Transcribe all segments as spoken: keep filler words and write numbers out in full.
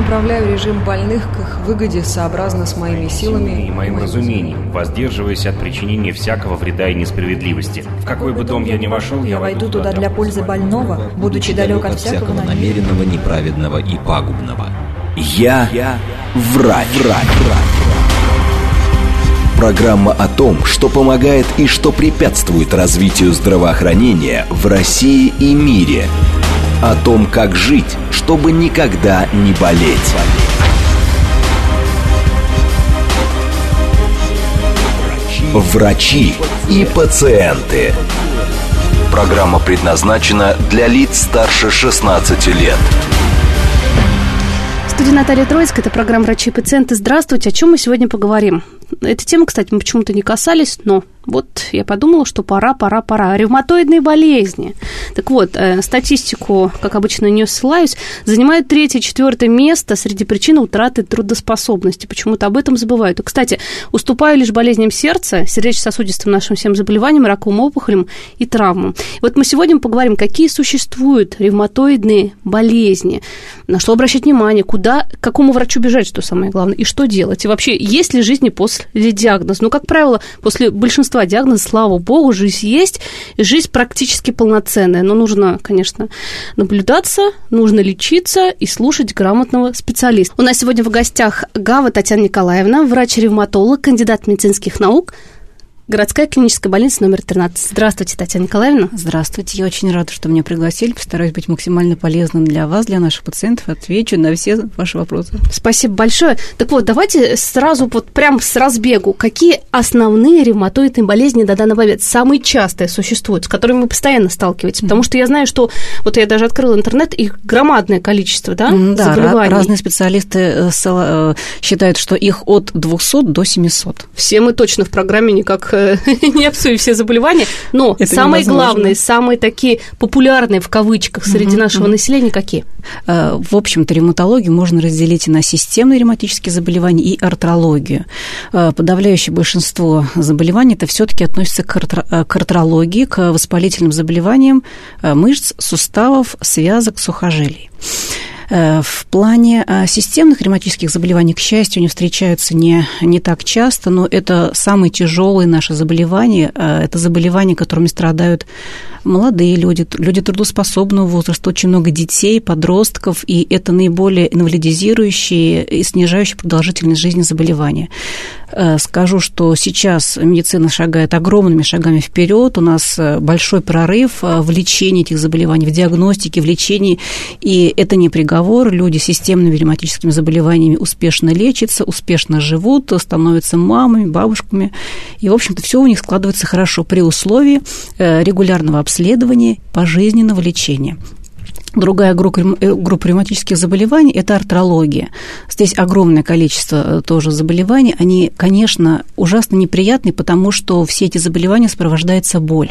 направляю режим больных к их выгоде сообразно с моими силами и моим разумением, воздерживаясь от причинения всякого вреда и несправедливости. В какой бы дом я ни вошел, я войду туда для пользы больного, будучи далек от всякого намеренного, неправедного и пагубного. Я, я врач. врач. Программа о том, что помогает и что препятствует развитию здравоохранения в России и мире. О том, как жить, чтобы никогда не болеть. Врачи и пациенты. Программа предназначена для лиц старше шестнадцати лет. В студии Наталья Троицкая, это программа «Врачи и пациенты». Здравствуйте, о чем мы сегодня поговорим? Эта тема, кстати, мы почему-то не касались, но вот я подумала, что пора, пора, пора. Ревматоидные болезни. Так вот, э, статистику, как обычно, на нее ссылаюсь, занимает третье, четвертое место среди причин утраты трудоспособности. Почему-то об этом забывают. И, кстати, уступаю лишь болезням сердца, сердечно-сосудистым нашим всем заболеваниям, раковым опухолям и травмам. И вот мы сегодня поговорим, какие существуют ревматоидные болезни, на что обращать внимание, куда, к какому врачу бежать, что самое главное, и что делать. И вообще, есть ли жизнь после диагноза? Ну, как правило, после большинства диагнозов, слава богу, жизнь есть, и жизнь практически полноценная. Но нужно, конечно, наблюдаться, нужно лечиться и слушать грамотного специалиста. У нас сегодня в гостях Гава Татьяна Николаевна, врач-ревматолог, кандидат медицинских наук, городская клиническая больница номер тринадцать. Здравствуйте, Татьяна Николаевна. Здравствуйте. Я очень рада, что меня пригласили. Постараюсь быть максимально полезным для вас, для наших пациентов. Отвечу на все ваши вопросы. Спасибо большое. Так вот, давайте сразу вот прям с разбегу. Какие основные ревматоидные болезни на данный момент самые частые существуют, с которыми вы постоянно сталкиваетесь? Потому что я знаю, что вот я даже открыла интернет, их громадное количество, да, да, заболеваний. Разные специалисты считают, что их от двухсот до семисот. Все мы точно в программе никак не обсудим все заболевания, но это самые невозможно. Главные, самые такие популярные в кавычках среди угу, нашего угу. населения какие? В общем-то, ревматологию можно разделить на системные ревматические заболевания и артрологию. Подавляющее большинство заболеваний это все-таки относится к артрологии, к воспалительным заболеваниям мышц, суставов, связок, сухожилий. В плане системных ревматических заболеваний, к счастью, они встречаются не, не так часто, но это самые тяжелые наши заболевания. Это заболевания, которыми страдают молодые люди, люди трудоспособного возраста, очень много детей, подростков, и это наиболее инвалидизирующие и снижающие продолжительность жизни заболевания. Скажу, что сейчас медицина шагает огромными шагами вперед. У нас большой прорыв в лечении этих заболеваний, в диагностике, в лечении, и это не приговор. Люди с системными ревматическими заболеваниями успешно лечатся, успешно живут, становятся мамами, бабушками, и, в общем-то, все у них складывается хорошо при условии регулярного обследования, пожизненного лечения. Другая группа, группа ревматических заболеваний – это артрология. Здесь огромное количество тоже заболеваний. Они, конечно, ужасно неприятные, потому что все эти заболевания сопровождается боль.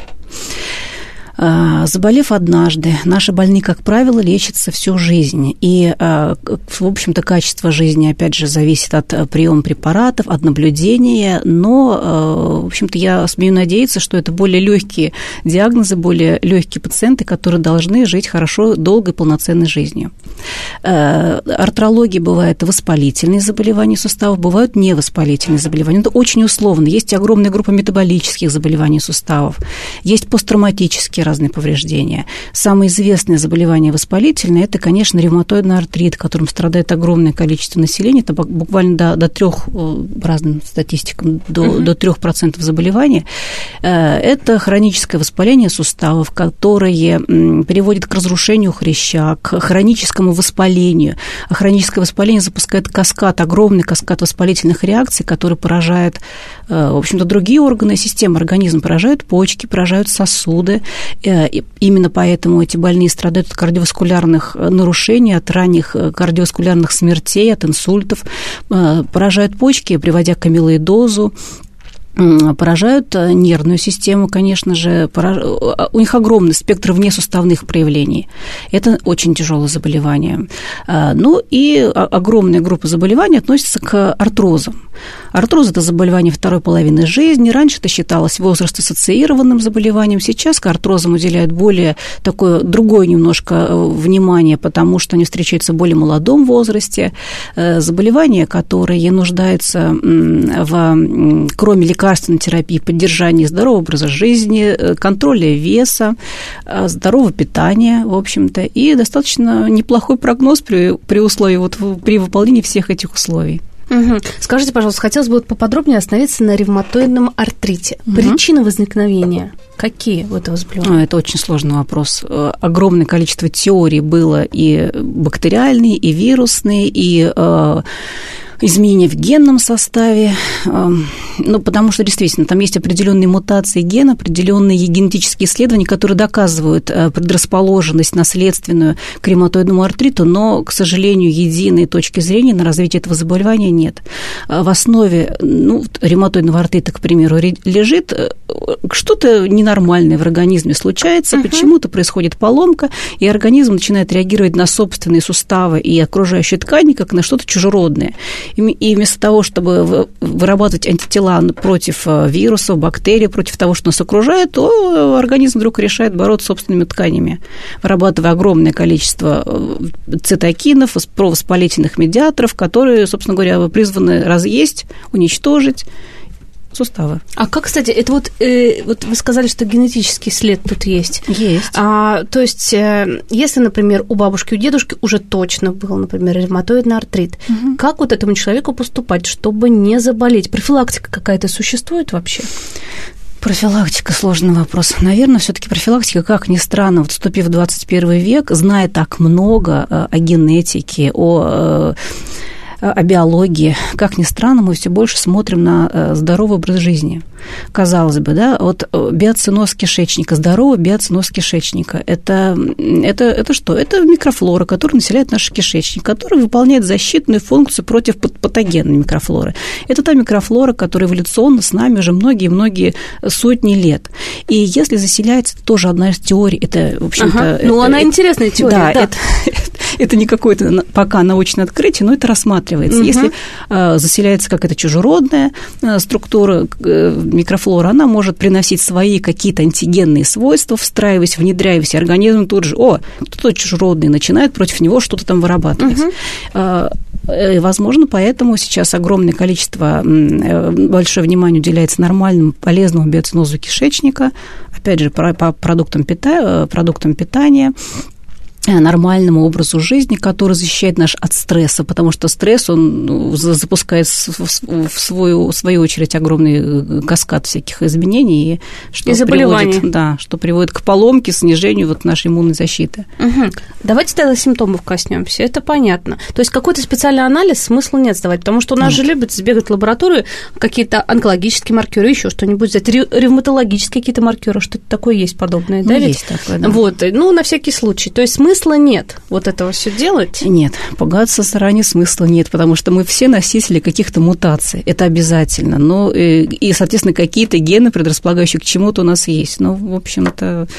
Заболев однажды, наши больные, как правило, лечатся всю жизнь. И, в общем-то, качество жизни, опять же, зависит от приема препаратов, от наблюдения. Но, в общем-то, я смею надеяться, что это более легкие диагнозы, более легкие пациенты, которые должны жить хорошо, долгой, полноценной жизнью. Артрология бывает воспалительные заболевания суставов, бывают невоспалительные заболевания. Это очень условно. Есть огромная группа метаболических заболеваний суставов, есть посттравматические разные повреждения. Самое известное заболевание воспалительное – это, конечно, ревматоидный артрит, которым страдает огромное количество населения. Это буквально до, до трех, по разным статистикам, до, uh-huh. до трех процентов заболевания. Это хроническое воспаление суставов, которое приводит к разрушению хряща, к хроническому воспалению. А хроническое воспаление запускает каскад, огромный каскад воспалительных реакций, который поражает, в общем-то, другие органы системы организма, поражают почки, поражают сосуды. Именно поэтому эти больные страдают от кардиоваскулярных нарушений, от ранних кардиоваскулярных смертей, от инсультов, поражают почки, приводя к амилоидозу. поражают нервную систему, конечно же, пораж... у них огромный спектр внесуставных проявлений. Это очень тяжелое заболевание. Ну и огромная группа заболеваний относится к артрозам. Артроз – это заболевание второй половины жизни. Раньше это считалось возраст-ассоциированным заболеванием. Сейчас к артрозам уделяют более такое, другое немножко внимание, потому что они встречаются в более молодом возрасте. Заболевания, которые нуждаются в, кроме лекарственной терапии, поддержании здорового образа жизни, контроля веса, здорового питания, в общем-то, и достаточно неплохой прогноз при, при условии, вот, при выполнении всех этих условий. Угу. Скажите, пожалуйста, хотелось бы вот поподробнее остановиться на ревматоидном артрите. Угу. Причины возникновения какие у этого заболевания? Это очень сложный вопрос. Огромное количество теорий было и бактериальные, и вирусные, и э, изменения в генном составе, ну, потому что действительно там есть определенные мутации гена, определенные генетические исследования, которые доказывают предрасположенность наследственную к ревматоидному артриту, но, к сожалению, единой точки зрения на развитие этого заболевания нет. В основе, ну, ревматоидного артрита, к примеру, лежит что-то ненормальное в организме случается, uh-huh. почему-то происходит поломка, и организм начинает реагировать на собственные суставы и окружающие ткани как на что-то чужеродное. И вместо того, чтобы вырабатывать антитела против вирусов, бактерий, против того, что нас окружает, то организм вдруг решает бороться с собственными тканями, вырабатывая огромное количество цитокинов, провоспалительных медиаторов, которые, собственно говоря, призваны разъесть, уничтожить суставы. А как, кстати, это вот, э, вот вы сказали, что генетический след тут есть. Есть. А, то есть, э, если, например, у бабушки, у дедушки уже точно был, например, ревматоидный артрит, угу. как вот этому человеку поступать, чтобы не заболеть? Профилактика какая-то существует вообще? Профилактика – сложный вопрос. Наверное, все-таки профилактика, как ни странно, вот вступив в двадцать первый век, зная так много о генетике, о о биологии, как ни странно, мы все больше смотрим на здоровый образ жизни. Казалось бы, да, вот биоциноз кишечника, здоровый биоциноз кишечника, это, это, это что? Это микрофлора, которая населяет наш кишечник, которая выполняет защитную функцию против патогенной микрофлоры. Это та микрофлора, которая эволюционно с нами уже многие-многие сотни лет. И если заселяется, это тоже одна из теорий, это, в общем-то... Ага. Ну, это, она это, интересная теория, да. да. Это, это не какое-то пока научное открытие, но это рассматривается. Угу. Если э, заселяется какая-то чужеродная э, структура, э, микрофлора, она может приносить свои какие-то антигенные свойства, встраиваясь, внедряясь, и организм тут же, о, кто-то чужеродный, начинает против него что-то там вырабатывать. Угу. Э, э, возможно, поэтому сейчас огромное количество, э, большое внимание уделяется нормальному, полезному биоцинозу кишечника, опять же, по, по продуктам, пита, продуктам питания, нормальному образу жизни, который защищает нас от стресса, потому что стресс, он запускает в свою, в свою очередь огромный каскад всяких изменений, что, и заболеваний. Приводит, да, что приводит к поломке, снижению вот нашей иммунной защиты. Угу. Давайте тогда симптомов коснемся, это понятно. То есть какой-то специальный анализ смысла нет сдавать, потому что у нас нет. же любят сбегать в лабораторию, какие-то онкологические маркеры, еще что-нибудь взять, ревматологические какие-то маркеры, что-то такое есть подобное, ну, да? Есть ведь? такое, да. Вот, ну, на всякий случай. То есть смысл Смысла нет вот этого все делать? Нет, пугаться заранее смысла нет, потому что мы все носители каких-то мутаций, это обязательно. Ну, и, и соответственно, какие-то гены, предрасполагающие к чему-то у нас есть. Ну, в общем-то...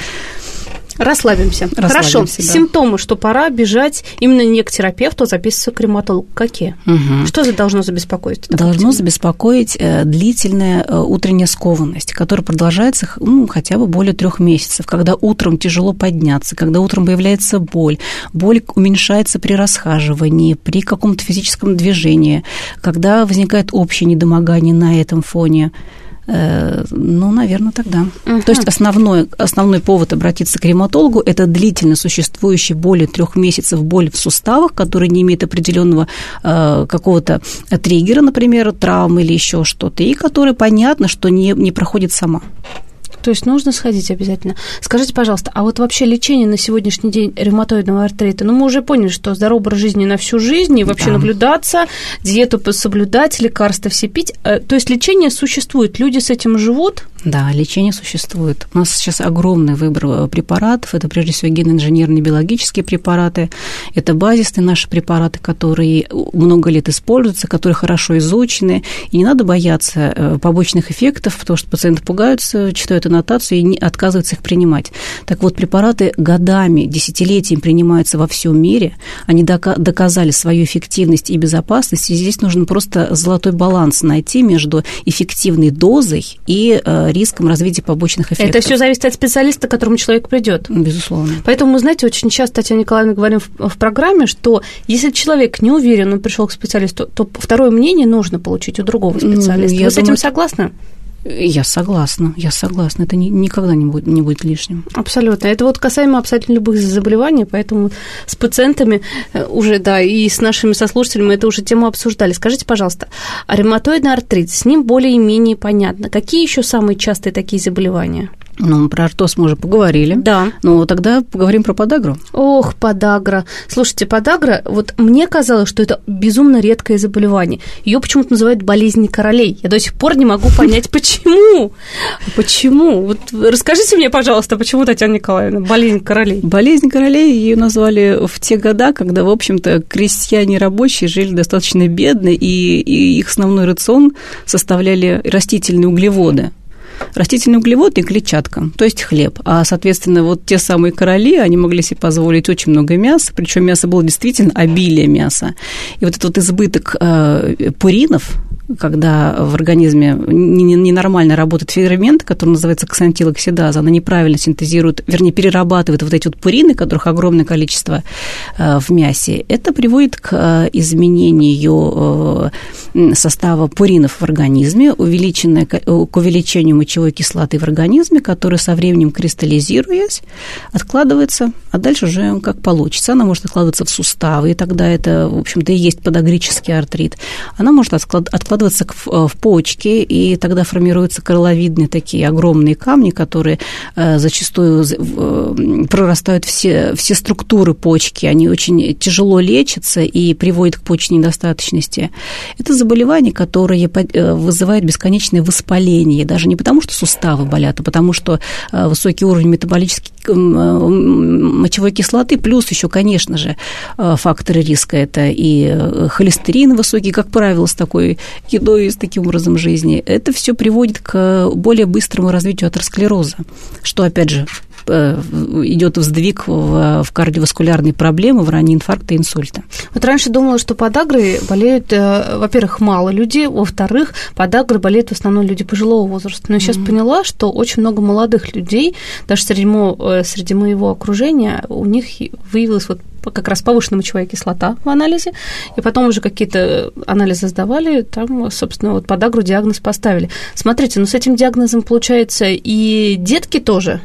Расслабимся. Хорошо. Да. Симптомы, что пора бежать именно не к терапевту, а записываться к ревматологу. Какие? Угу. Что за должно забеспокоить? Должно забеспокоить длительная утренняя скованность, которая продолжается ну, хотя бы более трех месяцев, когда утром тяжело подняться, когда утром появляется боль, боль уменьшается при расхаживании, при каком-то физическом движении, когда возникает общее недомогание на этом фоне. Ну, наверное, тогда. Uh-huh. То есть основной, основной повод обратиться к ревматологу – это длительно существующая более трех месяцев боль в суставах, которая не имеет определенного э, какого-то триггера, например, травмы или еще что-то, и которая понятно, что не, не проходит сама. То есть нужно сходить обязательно. Скажите, пожалуйста, а вот вообще лечение на сегодняшний день ревматоидного артрита, ну, мы уже поняли, что здоровый образ жизни на всю жизнь, и вообще да. наблюдаться, диету соблюдать, лекарства все пить. То есть лечение существует, люди с этим живут, Да, лечение существует. У нас сейчас огромный выбор препаратов. Это, прежде всего, генно-инженерные биологические препараты. Это базисные наши препараты, которые много лет используются, которые хорошо изучены. И не надо бояться побочных эффектов, потому что пациенты пугаются, читают аннотацию и не отказываются их принимать. Так вот, препараты годами, десятилетиями принимаются во всем мире. Они доказали свою эффективность и безопасность. И здесь нужно просто золотой баланс найти между эффективной дозой и риском развития побочных эффектов. Это все зависит от специалиста, к которому человек придет. Безусловно. Поэтому, мы, знаете, очень часто, Татьяна Николаевна, говорим в, в программе, что если человек не уверен, он пришел к специалисту, то второе мнение нужно получить у другого специалиста. Я Вы с думаю, этим согласны? Я согласна, я согласна. Это ни, никогда не будет, не будет лишним. Абсолютно. Это вот касаемо абсолютно любых заболеваний, поэтому с пациентами уже, да, и с нашими сослушателями это уже тему обсуждали. Скажите, пожалуйста, а ревматоидный артрит, с ним более-менее понятно. Какие еще самые частые такие заболевания? Ну, про артроз мы уже поговорили. Да. Ну, тогда поговорим про подагру. Ох, подагра. Слушайте, подагра, вот мне казалось, что это безумно редкое заболевание. Ее почему-то называют болезнь королей. Я до сих пор не могу понять, почему. Почему? Вот расскажите мне, пожалуйста, почему, Татьяна Николаевна, болезнь королей? Болезнь королей ее назвали в те года, когда, в общем-то, крестьяне рабочие жили достаточно бедно, и, и их основной рацион составляли растительные углеводы. Растительный углевод и клетчатка, то есть хлеб. А, соответственно, вот те самые короли, они могли себе позволить очень много мяса, причем мясо было действительно обилие мяса. И вот этот вот избыток э, пуринов, когда в организме ненормально работает фермент, который называется ксантилоксидаза, она неправильно синтезирует, вернее, перерабатывает вот эти вот пурины, которых огромное количество в мясе, это приводит к изменению состава пуринов в организме, увеличенное, к увеличению мочевой кислоты в организме, которая со временем, кристаллизируясь, откладывается, а дальше уже как получится. Она может откладываться в суставы, и тогда это, в общем-то, и есть подагрический артрит. Она может откладываться в почки, и тогда формируются коралловидные такие огромные камни, которые зачастую прорастают все, все структуры почки, они очень тяжело лечатся и приводят к почечной недостаточности. Это заболевание, которое вызывает бесконечное воспаление, даже не потому, что суставы болят, а потому что высокий уровень метаболической мочевой кислоты, плюс еще, конечно же, факторы риска – это и холестерин высокий, как правило, с такой едой и с таким образом жизни. Это все приводит к более быстрому развитию атеросклероза, что, опять же, идет вздвиг в кардиоваскулярные проблемы, в ранние инфаркты и инсульты. Вот раньше думала, что подагрой болеют, во-первых, мало людей, во-вторых, подагрой болеют в основном люди пожилого возраста. Но я сейчас mm-hmm. поняла, что очень много молодых людей, даже среди, мо, среди моего окружения, у них выявилась вот как раз повышенная мочевая кислота в анализе, и потом уже какие-то анализы сдавали, там, собственно, вот подагру диагноз поставили. Смотрите, ну с этим диагнозом, получается, и детки тоже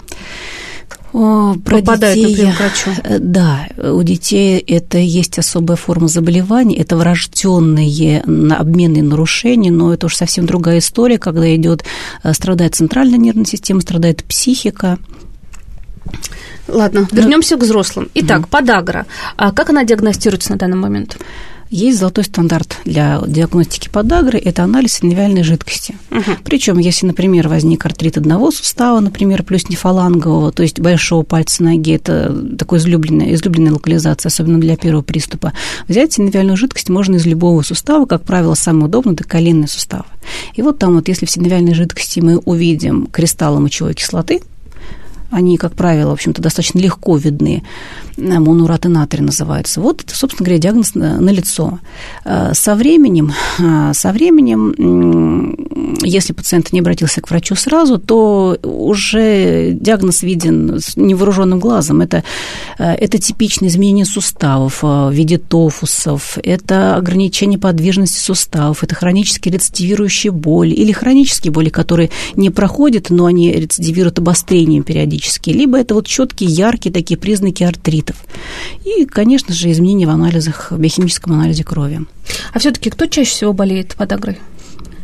О, про попадают, детей, например, к врачу. Да, у детей это есть особая форма заболеваний, это врожденные обменные нарушения, но это уже совсем другая история, когда идет, страдает центральная нервная система, страдает психика. Ладно, вернемся к взрослым. Итак, mm. подагра. А как она диагностируется на данный момент? Есть золотой стандарт для диагностики подагры – это анализ синевиальной жидкости. Uh-huh. Причем, если, например, возник артрит одного сустава, например, плюс нефалангового, то есть большого пальца ноги, это такая излюбленная, излюбленная локализация, особенно для первого приступа, взять синевиальную жидкость можно из любого сустава, как правило, самый удобный – это коленный сустав. И вот там вот, если в синевиальной жидкости мы увидим кристаллы мочевой кислоты, они, как правило, в общем-то, достаточно легко видны, монураты натрия называются. Вот, собственно говоря, диагноз налицо. Со временем, со временем, если пациент не обратился к врачу сразу, то уже диагноз виден невооруженным глазом. Это, это типичное изменение суставов в виде тофусов, это ограничение подвижности суставов, это хронические рецидивирующие боли или хронические боли, которые не проходят, но они рецидивируют обострением периодически. Либо это вот четкие, яркие такие признаки артритов. И, конечно же, изменения в анализах, в биохимическом анализе крови. А все-таки кто чаще всего болеет подагрой? Кто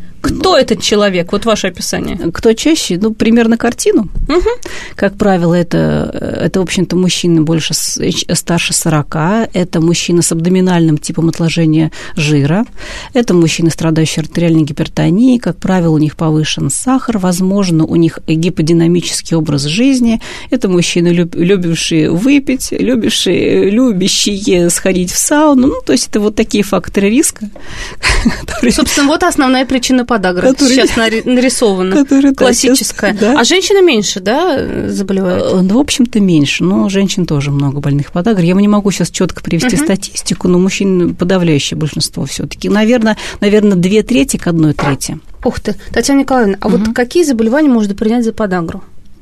Кто этот человек? Вот ваше описание. Кто чаще? Ну, примерно картину. Угу. Как правило, это, это, в общем-то, мужчины больше старше сорока, это мужчины с абдоминальным типом отложения жира, это мужчины, страдающие артериальной гипертонией, как правило, у них повышен сахар, возможно, у них гиподинамический образ жизни, это мужчины, любившие выпить, любившие, любящие сходить в сауну, ну, то есть это вот такие факторы риска. Которые, собственно, вот основная причина подагры, которые, сейчас нарисована, которые, классическая. Да, сейчас, да. А женщины меньше, да, заболевают? Ну, в общем-то, меньше, но женщин тоже много больных подагр. Я не могу сейчас четко привести uh-huh. статистику, но мужчин подавляющее большинство все-таки. Наверное, наверное, две трети к одной трети. Ух ты, Татьяна Николаевна, а uh-huh. вот какие заболевания можно принять за подагру?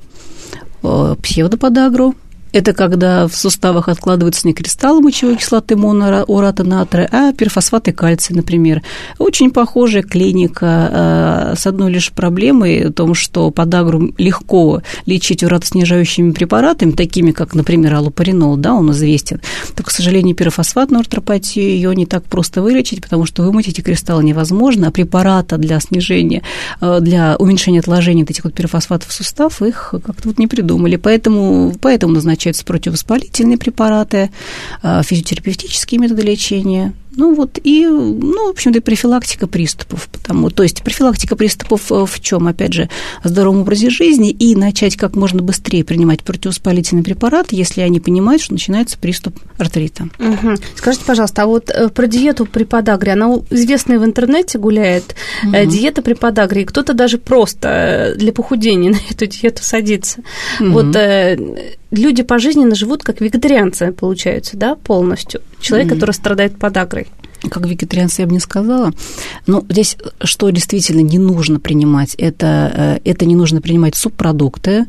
Псевдоподагру. Это когда в суставах откладываются не кристаллы мочевой кислоты моноурата натрия, а перфосфаты кальция, например. Очень похожая клиника с одной лишь проблемой, в том, что подагру легко лечить уратоснижающими препаратами, такими как, например, аллопаринол, да, он известен. То, к сожалению, пирофосфатную артропатию ее не так просто вылечить, потому что вымыть эти кристаллы невозможно, а препарата для снижения, для уменьшения отложения этих вот пирофосфатов в сустав их как-то вот не придумали. Поэтому, поэтому назначают противовоспалительные препараты, физиотерапевтические методы лечения. Ну, вот, и, ну, в общем-то, профилактика приступов. Потому, то есть профилактика приступов в чем, опять же, в здоровом образе жизни и начать как можно быстрее принимать противовоспалительные препараты, если они понимают, что начинается приступ артрита. Угу. Скажите, пожалуйста, а вот про диету при подагре, она известная в интернете гуляет, угу. диета при подагре, и кто-то даже просто для похудения на эту диету садится. Угу. Вот люди пожизненно живут как вегетарианцы, получаются, да, полностью. Человек, mm-hmm. который страдает подагрой. Как вегетарианцы я бы не сказала. Но здесь что действительно не нужно принимать, это, это не нужно принимать субпродукты,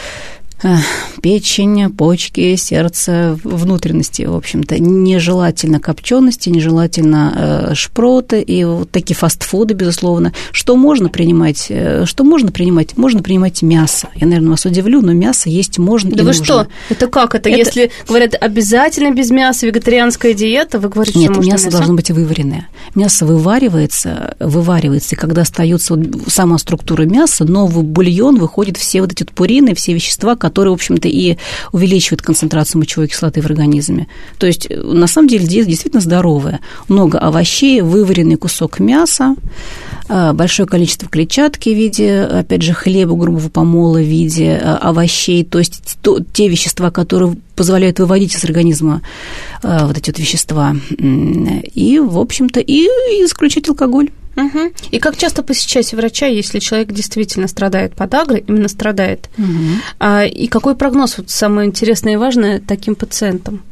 печень, почки, сердце, внутренности, в общем-то. Нежелательно копчености, нежелательно шпроты и вот такие фастфуды, безусловно. Что можно принимать? Что можно принимать? Можно принимать мясо. Я, наверное, вас удивлю, но мясо есть можно да и вы нужно. Что? Это как это? это? Если говорят, обязательно без мяса, вегетарианская диета, вы говорите, Нет, что можно мясо мясо? должно быть вываренное. Мясо вываривается, вываривается, и когда остается вот сама структура мяса, но в бульон выходят все вот эти вот пурины, все вещества, которые, в общем-то, и увеличивают концентрацию мочевой кислоты в организме. То есть, на самом деле, диета действительно здоровая. Много овощей, вываренный кусок мяса, большое количество клетчатки в виде, опять же, хлеба, грубого помола в виде овощей, то есть то, те вещества, которые позволяют выводить из организма вот эти вот вещества. И, в общем-то, и исключать алкоголь. Угу. И как часто посещать врача, если человек действительно страдает подагрой, именно страдает? Угу. А, и какой прогноз, вот самое интересное и важное, таким пациентам?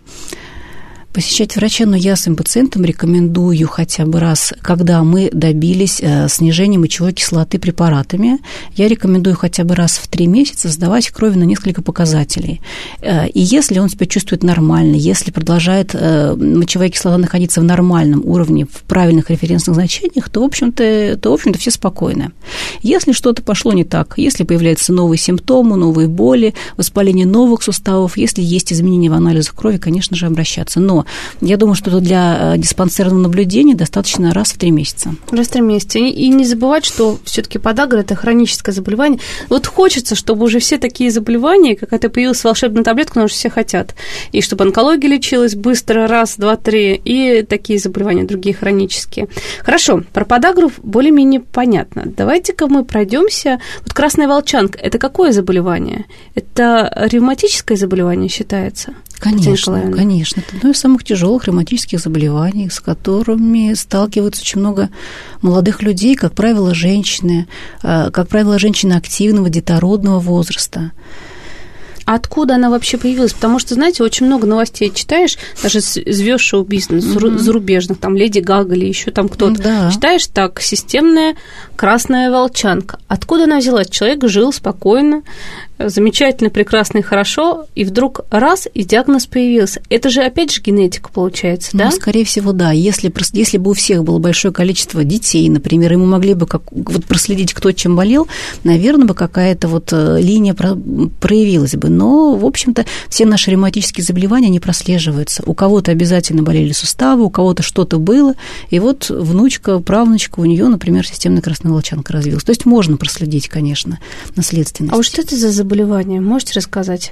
Посещать врача, но я своим пациентам рекомендую хотя бы раз, когда мы добились снижения мочевой кислоты препаратами, я рекомендую хотя бы раз в три месяца сдавать кровь на несколько показателей. И если он себя чувствует нормально, если продолжает мочевая кислота находиться в нормальном уровне, в правильных референсных значениях, то, в общем-то, то, в общем-то, все спокойны. Если что-то пошло не так, если появляются новые симптомы, новые боли, воспаление новых суставов, если есть изменения в анализах крови, конечно же, обращаться. Но я думаю, что для диспансерного наблюдения достаточно раз в три месяца. Раз в три месяца. И не забывать, что все-таки подагра – это хроническое заболевание. Вот хочется, чтобы уже все такие заболевания, как это появилась волшебная таблетка, потому что все хотят. И чтобы онкология лечилась быстро, раз, два, три, и такие заболевания, другие хронические. Хорошо, про подагру более-менее понятно. Давайте-ка мы пройдемся. Вот красная волчанка – это какое заболевание? Это ревматическое заболевание считается? Конечно, конечно. Это одно из самых тяжелых ревматических заболеваний, с которыми сталкиваются очень много молодых людей, как правило, женщины, как правило, женщины активного, детородного возраста. А откуда она вообще появилась? Потому что, знаете, очень много новостей читаешь, даже звезд шоу-бизнеса, mm-hmm. зарубежных, там, Леди Гага или еще там кто-то. Да. Читаешь так, системная красная волчанка. Откуда она взялась? Человек жил спокойно, замечательно, прекрасно и хорошо, и вдруг раз, и диагноз появился. Это же опять же генетика получается, да? Ну, скорее всего, да. Если, если бы у всех было большое количество детей, например, и мы могли бы как, вот проследить, кто чем болел, наверное, бы какая-то вот линия проявилась бы. Но, в общем-то, все наши ревматические заболевания не прослеживаются. У кого-то обязательно болели суставы, у кого-то что-то было, и вот внучка, правнучка, у нее, например, системная красная волчанка развилась. То есть можно проследить, конечно, наследственность. А вот что это за заболевание? Заболевание. Можете рассказать?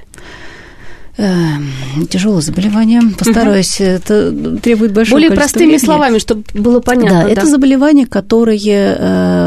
Тяжелое заболевание. Постараюсь. Угу. Это требует большого Более количества простыми времени. словами, чтобы было понятно. Да, да, это заболевание, которое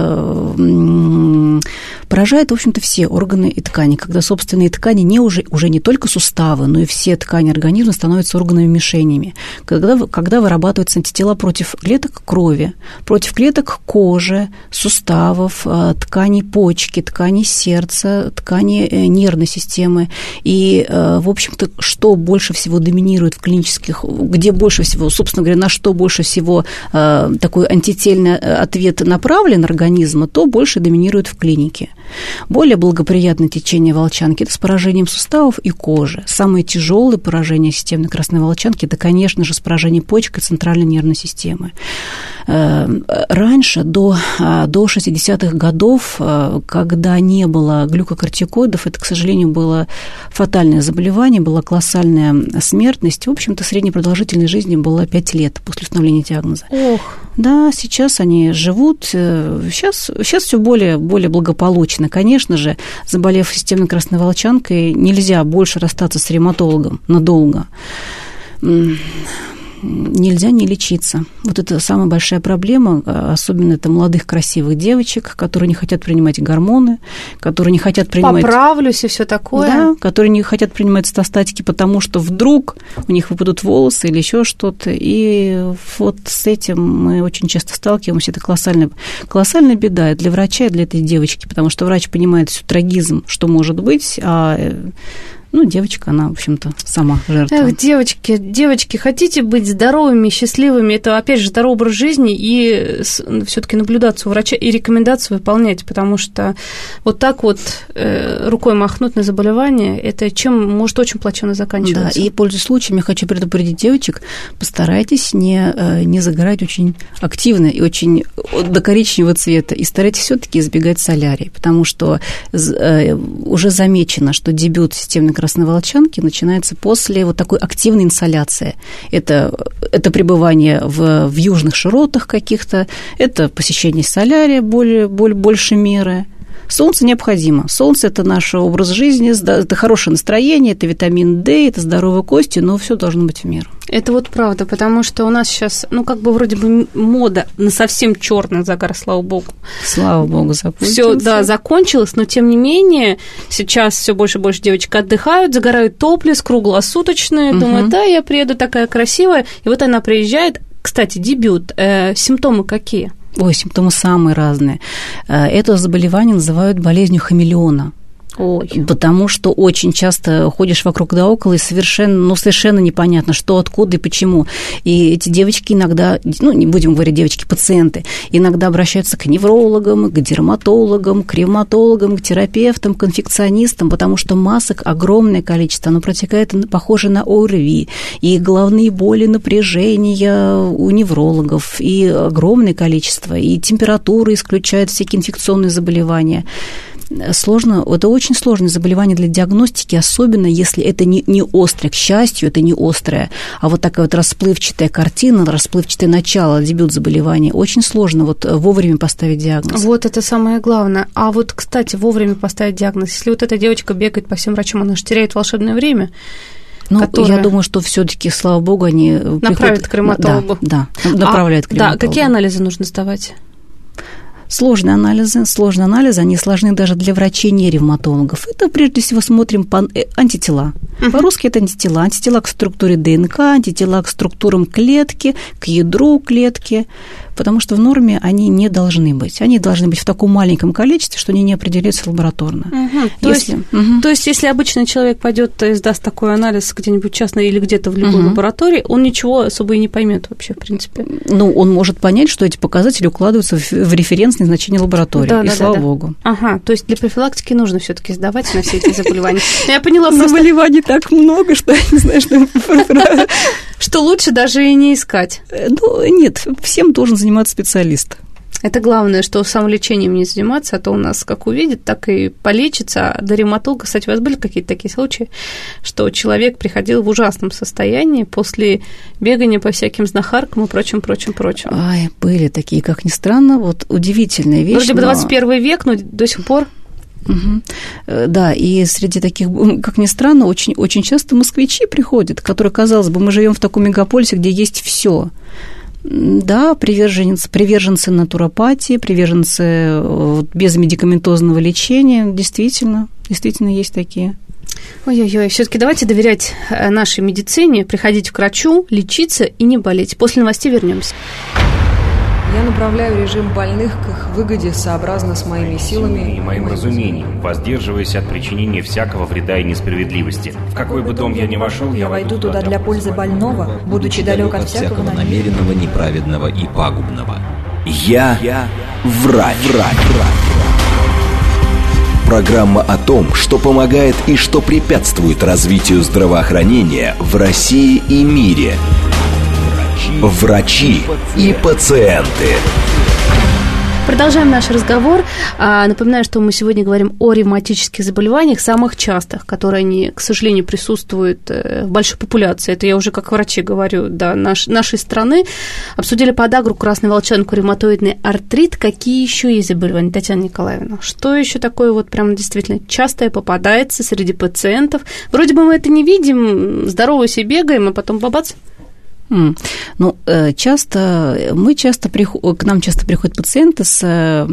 поражает, в общем-то, все органы и ткани, когда собственные ткани не уже, уже не только суставы, но и все ткани организма становятся органами-мишенями. Когда, когда вырабатываются антитела против клеток крови, против клеток кожи, суставов, тканей почки, тканей сердца, тканей нервной системы. И, в общем-то, что больше всего доминирует в клинических, где больше всего, собственно говоря, на что больше всего такой антительный ответ направлен организма, то больше доминирует в клинике. Более благоприятное течение волчанки – это с поражением суставов и кожи. Самые тяжелые поражения системной красной волчанки – это, конечно же, с поражением почек и центральной нервной системы. Раньше, до, до шестидесятых годов, когда не было глюкокортикоидов, это, к сожалению, было фатальное заболевание, была колоссальная смертность. В общем-то, средняя продолжительность жизни была пять лет после установления диагноза. Ох. Да, сейчас они живут. Сейчас, сейчас все более, более благополучно. Конечно же, заболев системной красной волчанкой, нельзя больше расстаться с ревматологом надолго. Нельзя не лечиться. Вот это самая большая проблема, особенно это молодых красивых девочек, которые не хотят принимать гормоны, которые не хотят принимать... Поправлюсь и все такое. Да, которые не хотят принимать цитостатики, потому что вдруг у них выпадут волосы или еще что-то. И вот с этим мы очень часто сталкиваемся. Это колоссальная, колоссальная беда и для врача, и для этой девочки, потому что врач понимает всю трагизм, что может быть, а... Ну, девочка, она, в общем-то, сама жертва. Эх, девочки, девочки, хотите быть здоровыми, счастливыми, это, опять же, здоровый образ жизни, и все-таки наблюдаться у врача и рекомендации выполнять, потому что вот так вот э, рукой махнуть на заболевание, это чем может очень плачевно заканчиваться. Да, и, пользуясь случаем, я хочу предупредить девочек, постарайтесь не, не загорать очень активно и очень до коричневого цвета, и старайтесь все-таки избегать солярий, потому что э, уже замечено, что дебют системной красной волчанки начинается после вот такой активной инсоляции. Это, это пребывание в, в южных широтах каких-то, это посещение солярия более, более, больше меры. Солнце необходимо. Солнце – это наш образ жизни, это хорошее настроение, это витамин D, это здоровые кости, но все должно быть в меру. Это вот правда, потому что у нас сейчас, ну, как бы вроде бы мода на совсем черный загар, слава богу. Слава богу, закончилось. Все, да, закончилось, но тем не менее сейчас все больше и больше девочек отдыхают, загорают топлес, круглосуточные, угу. Думают, да, я приеду такая красивая, и вот она приезжает. Кстати, дебют, э, симптомы какие? Ой, симптомы самые разные. Это заболевание называют болезнью хамелеона. Ой. Потому что очень часто ходишь вокруг да около, и совершенно, ну, совершенно непонятно, что, откуда и почему. И эти девочки иногда, ну, не будем говорить девочки, пациенты, иногда обращаются к неврологам, к дерматологам, к ревматологам, к терапевтам, к инфекционистам, потому что масок огромное количество, оно протекает похоже на ОРВИ, и головные боли, напряжения у неврологов, и огромное количество, и температура исключает всякие инфекционные заболевания. Сложно, это очень сложное заболевание для диагностики, особенно если это не, не острое, к счастью, это не острое, а вот такая вот расплывчатая картина, расплывчатое начало, дебют заболевания. Очень сложно вот вовремя поставить диагноз. Вот это самое главное. А вот, кстати, вовремя поставить диагноз. Если вот эта девочка бегает по всем врачам, она же теряет волшебное время. Ну, которая... я думаю, что все-таки, слава богу, они направляют приходят... к ревматологу. Да, да, направляют а, к ревматологу. Да, какие анализы нужно сдавать? Сложные анализы, сложные анализы, они сложны даже для врачей, не ревматологов. Это, прежде всего, смотрим по антитела. Uh-huh. По-русски это антитела. Антитела к структуре ДНК, антитела к структурам клетки, к ядру клетки. потому что в норме они не должны быть. Они должны быть в таком маленьком количестве, что они не определяются лабораторно. Угу. То, если... Есть, угу. то есть, если обычный человек пойдет и сдаст такой анализ где-нибудь частно или где-то в любой угу. лаборатории, он ничего особо и не поймет вообще, в принципе. Ну, он может понять, что эти показатели укладываются в референсные значения лаборатории, да, и да, слава да, богу. Ага, то есть для профилактики нужно все-таки сдавать на все эти заболевания. Я поняла просто... Заболеваний так много, что я не знаю, что... Что лучше даже и не искать. Ну, нет, всем должен заниматься специалист. Это главное, что самолечением не заниматься, а то у нас как увидит, так и полечится. До ревматолога, кстати, у вас были какие-то такие случаи, что человек приходил в ужасном состоянии после бегания по всяким знахаркам и прочим, прочим, прочим? Ай, были такие, как ни странно, вот удивительная вещь. Вроде бы двадцать первый век, но до сих пор... Угу. Да, и среди таких, как ни странно, очень, очень часто москвичи приходят, которые, казалось бы, мы живем в таком мегаполисе, где есть все. Да, приверженцы, приверженцы натуропатии, приверженцы безмедикаментозного лечения, действительно, действительно есть такие. Ой-ой-ой, все-таки давайте доверять нашей медицине, приходить к врачу, лечиться и не болеть. После новостей вернемся. Я направляю режим больных к их выгоде сообразно с моими силами и моим разумением, воздерживаясь от причинения всякого вреда и несправедливости. В какой бы дом я ни вошел, я войду туда для пользы больного, будучи далек от всякого намеренного, неправедного и пагубного. Я, я врач. врач. Программа о том, что помогает и что препятствует развитию здравоохранения в России и мире. Врачи и пациенты. Продолжаем наш разговор. Напоминаю, что мы сегодня говорим о ревматических заболеваниях, самых частых, которые, они, к сожалению, присутствуют в большой популяции. Это я уже как врачи говорю, да, наш, нашей страны. Обсудили подагру, красную волчанку, ревматоидный артрит. Какие еще есть заболевания, Татьяна Николаевна? Что еще такое вот прям действительно частое попадается среди пациентов? Вроде бы мы это не видим, здорово себе бегаем, а потом бабац. Ну, часто, мы часто, к нам часто приходят пациенты с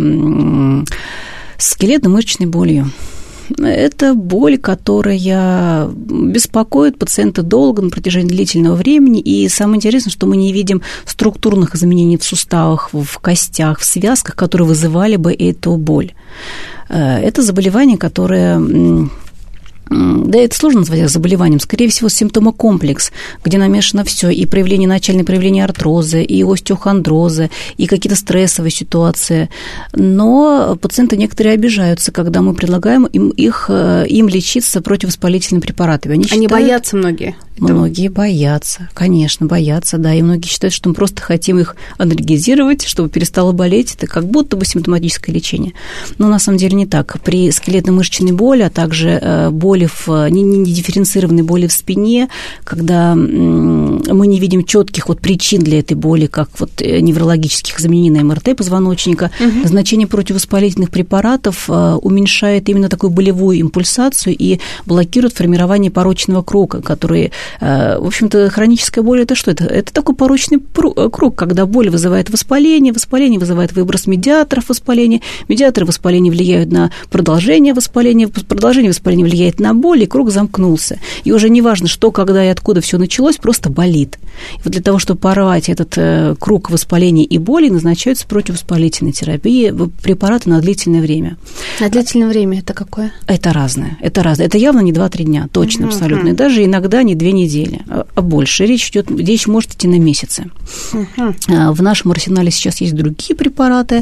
скелетно-мышечной болью. Это боль, которая беспокоит пациента долго, на протяжении длительного времени, и самое интересное, что мы не видим структурных изменений в суставах, в костях, в связках, которые вызывали бы эту боль. Это заболевание, которое... Да, это сложно назвать заболеванием, скорее всего, симптомокомплекс, где намешано все, и проявление, начальное проявление артроза, и остеохондроза, и какие-то стрессовые ситуации. Но пациенты некоторые обижаются, когда мы предлагаем им, их, им лечиться противовоспалительными препаратами. Они, считают, Они боятся многие. Многие боятся, конечно, боятся, да, и многие считают, что мы просто хотим их анальгезировать, чтобы перестало болеть. Это как будто бы симптоматическое лечение. Но на самом деле не так. При скелетно-мышечной боли, а также боли в недифференцированной боли в спине, когда мы не видим четких вот причин для этой боли, как вот неврологических изменений на эм эр тэ позвоночника, угу. Назначение противовоспалительных препаратов уменьшает именно такую болевую импульсацию и блокирует формирование порочного круга, который, в общем-то, хроническая боль – это что? Это, это такой порочный круг, когда боль вызывает воспаление, воспаление вызывает выброс медиаторов воспаления, медиаторы воспаления влияют на продолжение воспаления, продолжение воспаления влияет на боль, и круг замкнулся. И уже не важно, что, когда и откуда все началось, просто болит. И вот для того, чтобы порвать этот круг воспаления и боли, назначаются противовоспалительные терапии, препараты на длительное время. На длительное время это какое? Это разное. Это разное. Это явно не два-три дня, точно, uh-huh. абсолютно. И даже иногда не две недели, а больше. Речь идет, речь может идти на месяцы. Uh-huh. В нашем арсенале сейчас есть другие препараты.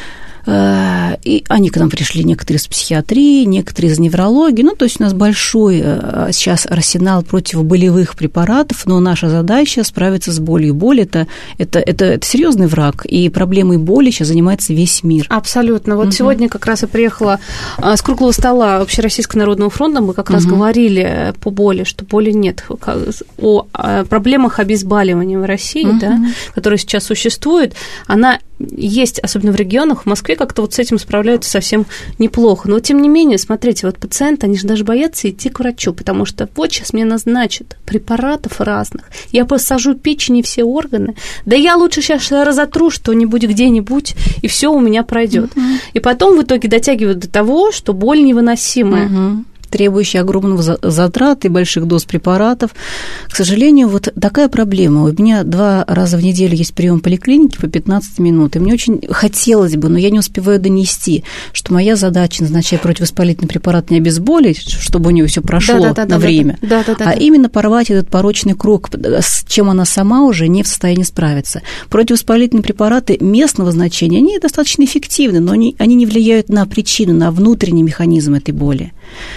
И они к нам пришли, некоторые из психиатрии, некоторые из неврологии. Ну, то есть у нас большой сейчас арсенал противоболевых препаратов, но наша задача справиться с болью. Боль это, – это, это, это серьезный враг, и проблемой боли сейчас занимается весь мир. Абсолютно. Вот угу. сегодня как раз я приехала с круглого стола Общероссийского народного фронта, мы как угу. раз говорили по боли, что боли нет, о проблемах обезболивания в России, угу. да, которые сейчас существуют. Она есть, особенно в регионах, в Москве как-то вот с этим справляются совсем неплохо. Но, тем не менее, смотрите, вот пациенты, они же даже боятся идти к врачу, потому что вот сейчас мне назначат препаратов разных, я посажу печень и все органы, да я лучше сейчас разотру что-нибудь где-нибудь, и все у меня пройдет. Uh-huh. И потом в итоге дотягивают до того, что боль невыносимая. Uh-huh. требующий огромного затрат и больших доз препаратов. К сожалению, вот такая проблема. У меня два раза в неделю есть прием в поликлинике по пятнадцать минут, и мне очень хотелось бы, но я не успеваю донести, что моя задача, назначая противовоспалительный препарат, не обезболить, чтобы у нее все прошло да, да, да, на да, время, да, да, да, а да. именно порвать этот порочный круг, с чем она сама уже не в состоянии справиться. Противовоспалительные препараты местного значения, они достаточно эффективны, но они, они не влияют на причину, на внутренний механизм этой боли.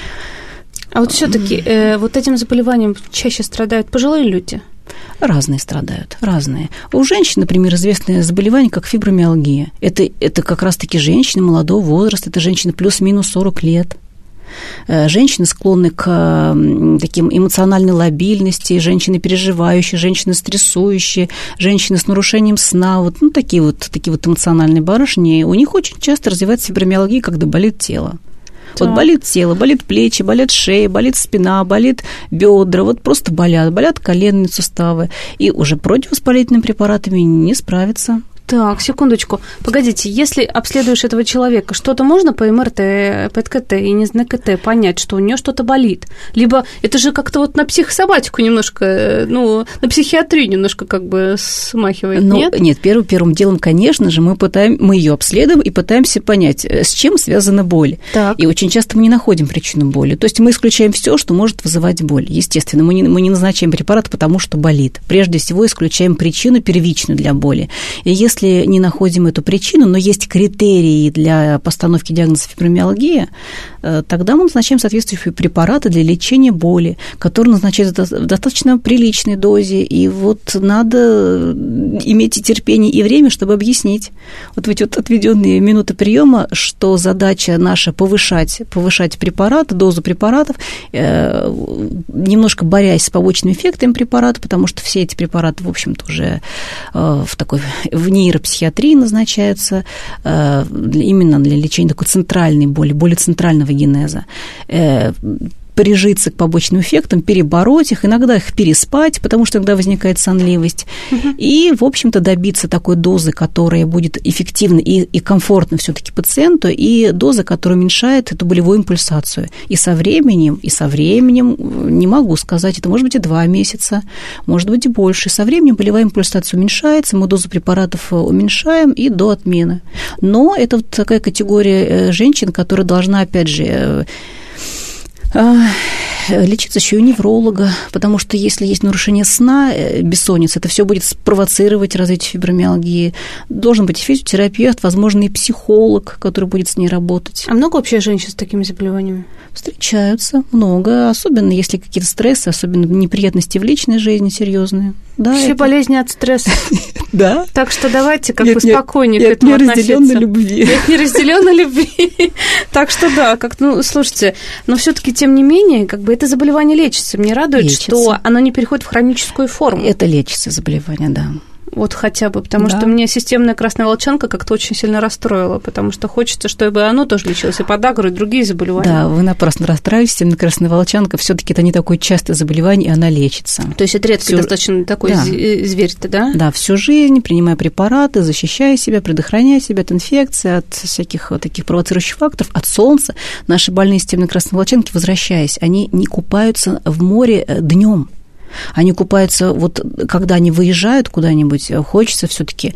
А вот все-таки э, вот этим заболеванием чаще страдают пожилые люди? Разные страдают, разные. У женщин, например, известное заболевание, как фибромиалгия. Это, это как раз-таки женщины молодого возраста, это женщины плюс-минус сорок лет. Женщины склонны к таким эмоциональной лобильности, женщины переживающие, женщины стрессующие, женщины с нарушением сна, вот, ну, такие вот, такие вот эмоциональные барышни, у них очень часто развивается фибромиалгия, когда болит тело. Вот да. болит тело, болит плечи, болит шея, болит спина, болит бедра, вот просто болят, болят коленные суставы. И уже противовоспалительными препаратами не справиться. Так, секундочку. Погодите, если обследуешь этого человека, что-то можно по эм эр тэ, пэ тэ ка тэ и не знаю, ка тэ понять, что у нее что-то болит? Либо это же как-то вот на психосоматику немножко, ну, на психиатрию немножко как бы смахивает, ну, нет? Нет, первым, первым делом, конечно же, мы, пытаем, мы ее обследуем и пытаемся понять, с чем связана боль. Так. И очень часто мы не находим причину боли. То есть мы исключаем все, что может вызывать боль. Естественно, мы не, мы не назначаем препарат, потому что болит. Прежде всего исключаем причину первичную для боли. И если Если не находим эту причину, но есть критерии для постановки диагноза фибромиалгия, тогда мы назначаем соответствующие препараты для лечения боли, которые назначаются в достаточно приличной дозе. И вот надо иметь и терпение, и время, чтобы объяснить. Вот в эти вот отведенные минуты приема, что задача наша повышать, повышать препараты, дозу препаратов, немножко борясь с побочными эффектами препарата, потому что все эти препараты, в общем-то, уже в такой в нейропсихиатрии назначаются именно для лечения такой центральной боли, боли центрального генеза. Прижиться к побочным эффектам, перебороть их, иногда их переспать, потому что тогда возникает сонливость, угу. и, в общем-то, добиться такой дозы, которая будет эффективна и, и комфортна все-таки пациенту, и доза, которая уменьшает эту болевую импульсацию. И со временем, и со временем, не могу сказать, это может быть и два месяца, может быть и больше. Со временем болевая импульсация уменьшается, мы дозу препаратов уменьшаем и до отмены. Но это вот такая категория женщин, которая должна, опять же, лечиться еще и у невролога, потому что если есть нарушение сна, бессонница, это все будет спровоцировать развитие фибромиалгии. Должен быть физиотерапевт, возможно, и психолог, который будет с ней работать. А много вообще женщин с такими заболеваниями? Встречаются много, особенно если какие-то стрессы, особенно неприятности в личной жизни серьезные. Да, все это... болезни от стресса. Да. Так что давайте как бы спокойнее к этому относиться. Нет неразделенной любви. Нет неразделенной любви. Так что да, как, ну, слушайте, но все-таки, тем не менее, как бы это заболевание лечится. Мне радует, что оно не переходит в хроническую форму. Это лечится заболевание, да. Вот хотя бы, потому да. что мне системная красная волчанка как-то очень сильно расстроила, потому что хочется, чтобы оно тоже лечилось, и подагру, и другие заболевания. Да, вы напрасно расстраиваетесь, системная красная волчанка, все-таки это не такое частое заболевание, и она лечится. То есть это редкий всю... достаточно такой да. зверь-то, да? Да, всю жизнь, принимая препараты, защищая себя, предохраняя себя от инфекций, от всяких вот таких провоцирующих факторов, от солнца. Наши больные системной красной волчанки, возвращаясь, они не купаются в море днем. Они купаются, вот когда они выезжают куда-нибудь, хочется все-таки...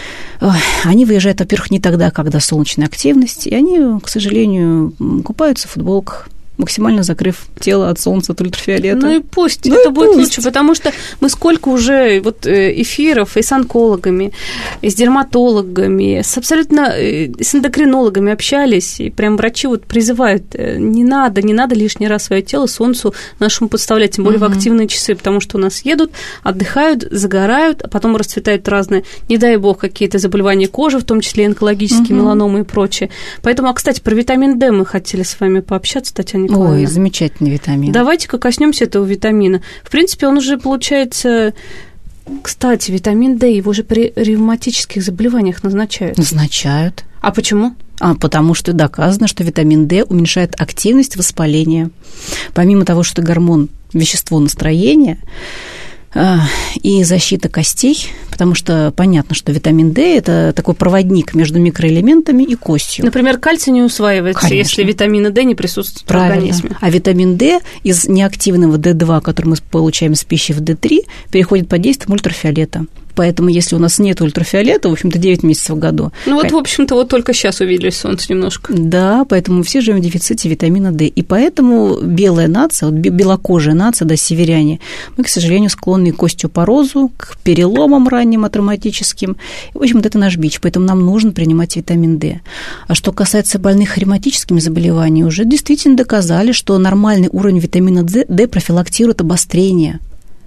Они выезжают, во-первых, не тогда, когда солнечная активность, и они, к сожалению, купаются в футболках, максимально закрыв тело от солнца, от ультрафиолета. Ну и пусть, ну это и будет пусть. лучше, потому что мы сколько уже вот эфиров и с онкологами, и с дерматологами, с абсолютно с эндокринологами общались, и прям врачи вот призывают, не надо, не надо лишний раз свое тело солнцу нашему подставлять, тем более угу. в активные часы, потому что у нас едут, отдыхают, загорают, а потом расцветают разные, не дай бог, какие-то заболевания кожи, в том числе онкологические, угу. меланомы и прочее. Поэтому, а, кстати, про витамин D мы хотели с вами пообщаться, Татьяна Николаевна. Ой, замечательный витамин. Давайте-ка коснемся этого витамина. В принципе, он уже получается... Кстати, витамин D, его же при ревматических заболеваниях назначают. Назначают. А почему? А, потому что доказано, что витамин D уменьшает активность воспаления. Помимо того, что это гормон, вещество настроения, и защита костей, потому что понятно, что витамин D – это такой проводник между микроэлементами и костью. Например, кальций не усваивается, конечно, если витамина D не присутствует Правильно. в организме. А витамин D из неактивного дэ два, который мы получаем из пищи, в дэ три, переходит под действием ультрафиолета. Поэтому, если у нас нет ультрафиолета, в общем-то, девять месяцев в году. Ну вот, в общем-то, вот только сейчас увидели солнце немножко. Да, поэтому все живем в дефиците витамина D. И поэтому белая нация, вот белокожая нация, да, северяне, мы, к сожалению, склонны к остеопорозу, к переломам ранним атравматическим. В общем-то, это наш бич, поэтому нам нужно принимать витамин D. А что касается больных ревматическими заболеваниями, уже действительно доказали, что нормальный уровень витамина D профилактирует обострение.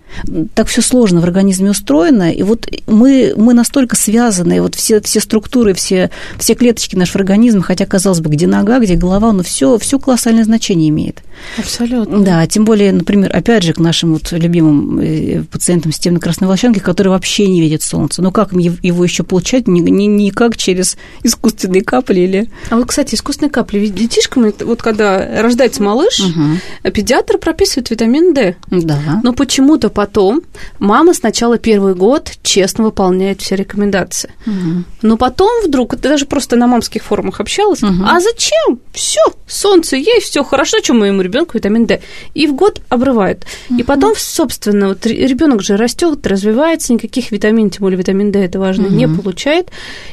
Так все сложно в организме устроено, и вот мы, мы настолько связаны, вот все, все структуры, все, все клеточки нашего организма, хотя, казалось бы, где нога, где голова, но все, все колоссальное значение имеет. Абсолютно. Да, тем более, например, опять же, к нашим вот любимым пациентам с темно-красной волчанкой, которые вообще не видят солнца. Ну, как его еще получать? Никак через искусственные капли или... А вот, кстати, искусственные капли. Ведь детишкам, вот когда рождается малыш, угу. педиатр прописывает витамин D. Да. Но почему-то потом мама сначала первый год честно выполняет все рекомендации. Угу. Но потом вдруг, это даже просто на мамских форумах общалась, угу. а зачем? Все, солнце есть, все хорошо, чем моему ребенку витамин D. И в год обрывают. Угу. И потом, собственно, вот ребенок же растет, развивается, никаких витаминов, тем более витамин D, это важно, угу. не получает.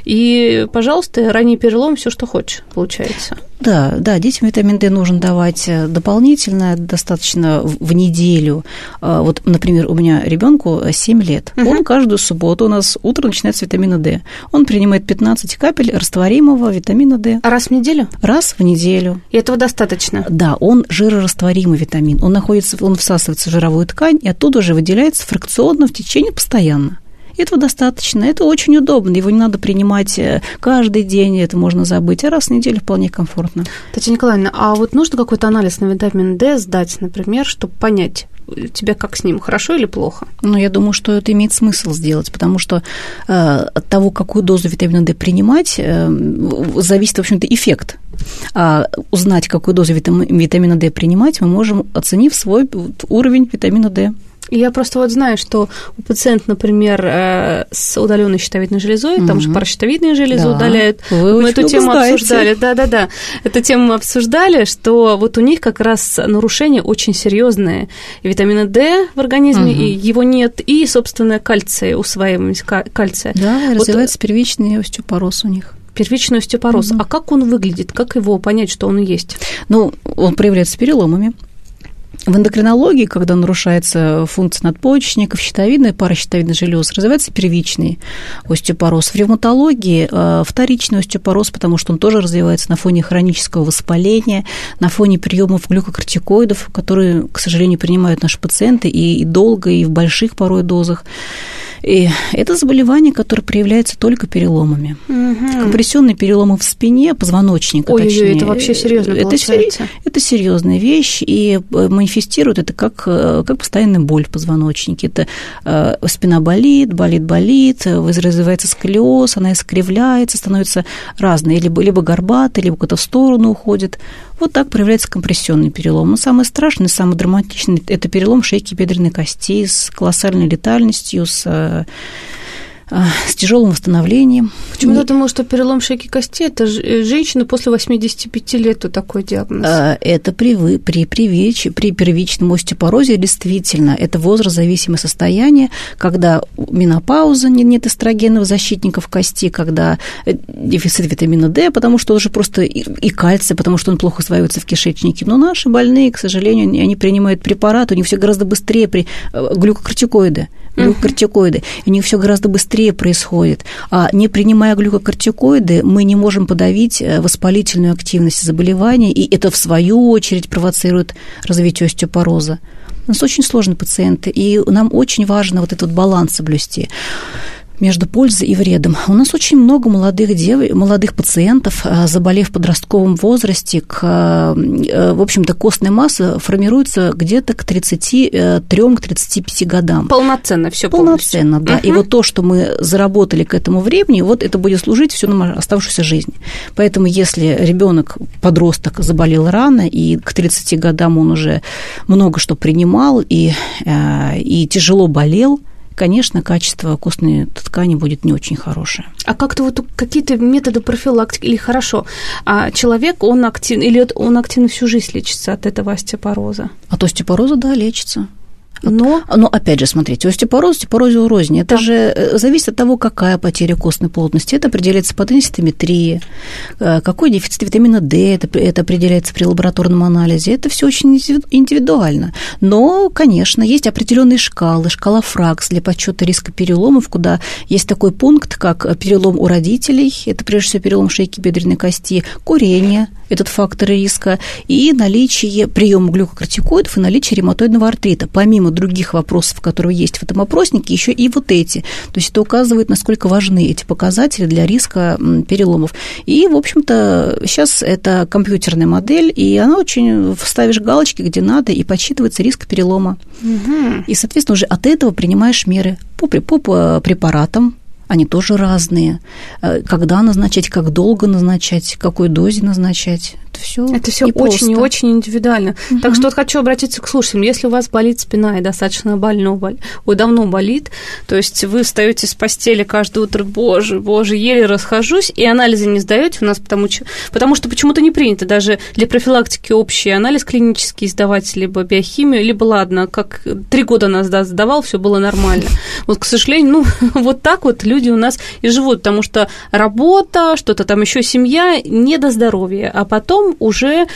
И, пожалуйста, ранний перелом, все, что хочешь, получается. Да, да, детям витамин D нужно давать дополнительно, достаточно в неделю. Вот, например, у меня ребенку семь лет. Uh-huh. Он каждую субботу у нас утро начинает с витамина D. Он принимает пятнадцать капель растворимого витамина D. А раз в неделю? Раз в неделю. И этого достаточно? Да, он жирорастворимый витамин. Он находится, он всасывается в жировую ткань, и оттуда же выделяется фракционно в течение постоянно. Этого достаточно, это очень удобно, его не надо принимать каждый день, это можно забыть, а раз в неделю вполне комфортно. Татьяна Николаевна, а вот нужно какой-то анализ на витамин D сдать, например, чтобы понять, у тебя как с ним, хорошо или плохо? Ну, я думаю, что это имеет смысл сделать, потому что э, от того, какую дозу витамина D принимать, э, зависит, в общем-то, эффект. А узнать, какую дозу витамина D принимать, мы можем, оценив свой уровень витамина D. Я просто вот знаю, что у пациента, например, с удаленной щитовидной железой, угу. там же паращитовидные железы да. удаляют. Вы мы эту тему знаете. обсуждали. Да-да-да. Эту тему мы обсуждали, что вот у них как раз нарушения очень серьезные. И витамина D в организме, угу. и его нет, и, собственно, кальция, усваиваемость кальция. Да, вот развивается первичный остеопороз у них. Первичный остеопороз. Угу. А как он выглядит? Как его понять, что он есть? Ну, он проявляется переломами. В эндокринологии, когда нарушается функция надпочечников, щитовидной, паращитовидной железы, развивается первичный остеопороз. В ревматологии вторичный остеопороз, потому что он тоже развивается на фоне хронического воспаления, на фоне приемов глюкокортикоидов, которые, к сожалению, принимают наши пациенты и долго, и в больших порой дозах. И это заболевание, которое проявляется только переломами. Угу. Компрессионные переломы в спине, позвоночника, Ой, точнее. Это вообще серьезно это получается. Сери- это серьезная вещь, и манифестирует это как, как постоянная боль в позвоночнике. Это э, спина болит, болит, болит, развивается сколиоз, она искривляется, становится разной, либо, либо горбатой, либо куда-то в сторону уходит. Вот так проявляется компрессионный перелом. Но самый страшный, самый драматичный – это перелом шейки бедренной кости с колоссальной летальностью, с, с тяжелым восстановлением. Почему-то я думала, что перелом шейки кости – это женщина после восьмидесяти пяти лет, вот такой диагноз. Это при, при, при, при первичном остеопорозе действительно. Это возрастзависимое состояние, когда менопауза, нет эстрогенов, защитников кости, когда дефицит витамина D, потому что уже просто и кальция, потому что он плохо усваивается в кишечнике. Но наши больные, к сожалению, они принимают препараты, у них все гораздо быстрее, при глюкокортикоиды, глюкокортикоиды, у них все гораздо быстрее происходит. А не принимая глюкокортикоиды, мы не можем подавить воспалительную активность заболевания, и это, в свою очередь, провоцирует развитие остеопороза. У нас очень сложные пациенты, и нам очень важно вот этот баланс соблюсти. между пользой и вредом. У нас очень много молодых дев... молодых пациентов, заболев в подростковом возрасте, к, в общем-то, костная масса формируется где-то к тридцати трём - тридцати пяти годам. Полноценно все Полноценно, полностью. да. Угу. И вот то, что мы заработали к этому времени, вот это будет служить всю нам оставшуюся жизнь. Поэтому если ребенок, подросток, заболел рано, и к тридцати годам он уже много что принимал и, и тяжело болел, конечно, качество костной ткани будет не очень хорошее. А как-то вот какие-то методы профилактики, или хорошо, а человек, он активно, или он активно всю жизнь лечится от этого остеопороза? От остеопороза, да, лечится. Но... Но, опять же, смотрите, остеопороз, остеопорозу рознь. Это да. же зависит от того, какая потеря костной плотности. Это определяется по денситометрии, какой дефицит витамина D, это, это определяется при лабораторном анализе. Это все очень индивидуально. Но, конечно, есть определенные шкалы, шкала ФРАКС для подсчета риска переломов, куда есть такой пункт, как перелом у родителей, это прежде всего перелом шейки бедренной кости, курение, этот фактор риска, и наличие приема глюкокортикоидов и наличие ревматоидного артрита. Помимо других вопросов, которые есть в этом опроснике, еще и вот эти. То есть это указывает, насколько важны эти показатели для риска переломов. И, в общем-то, сейчас это компьютерная модель, и она очень вставишь галочки, где надо, и подсчитывается риск перелома. Угу. И, соответственно, уже от этого принимаешь меры по, по препаратам. Они тоже разные. Когда назначать, как долго назначать, в какой дозе назначать. Это все Это все очень и очень индивидуально. Угу. Так что вот хочу обратиться к слушателям. Если у вас болит спина и достаточно больно, боль... Ой, давно болит, то есть вы встаете с постели каждое утро, боже, боже, еле расхожусь, и анализы не сдаете у нас, потому, что, потому что почему-то не принято даже для профилактики общий анализ клинический сдавать, либо биохимию, либо, ладно, как три года нас да, сдавал, все было нормально. Вот, к сожалению, ну, вот так вот люди у нас и живут, потому что работа, что-то там еще семья, не до здоровья, а потом уже